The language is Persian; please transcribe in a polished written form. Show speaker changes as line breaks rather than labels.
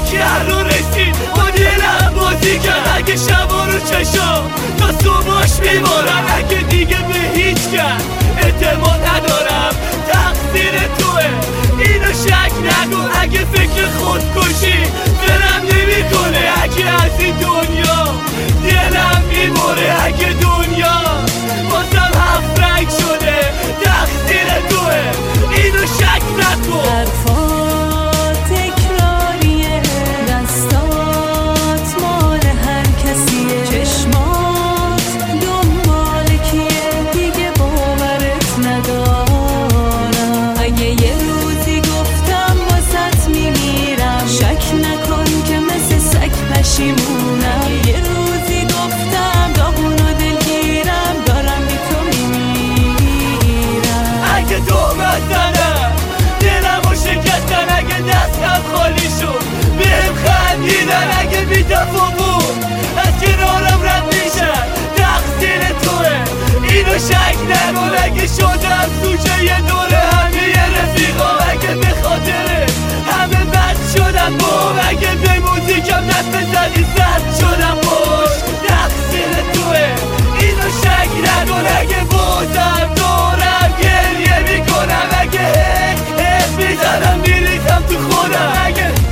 کرد رو رسید با دلم بازی کرد. اگه شبا رو چشم تا صبحش میبارم، اگه دیگه به هیچ کس اعتماد ندارم تقصیر توه اینو شک نکن. اگه فکر خودکشی دلم نمیکنه، اگه از این دنیا دلم میبره، اگه دنیا بازم هفت رنگ شده تقصیر توه اینو شک نکن.
حرفات تکراریه، دستات مال هر کسیه، چشمات دنبال کیه دیگه باورت ندارم. اگه یه روزی گفتم واسط میمیرم، شک نکن که مثل سگ پشیمونم. یه روزی گفتم داغونو دلگیرم، دارم بی تو میمیرم.
اگه دومت زنم دلمو شکستن، اگه دستم خالی شد بهم خندیدن، اگه بی تفاوت از کنارم رد میشن تقصیر توه اینو شک نکن. اگه شدم سوچه یه دوره همه رفیقام، اگه به خاطر همه بد شدم بام، اگه به موزیکم دست بزنی زد شدم باش تقصیر توه اینو شک نکن. اگه بازم دارم گریه میکنم، اگه حس میزنم میریزم تو خودم، اگه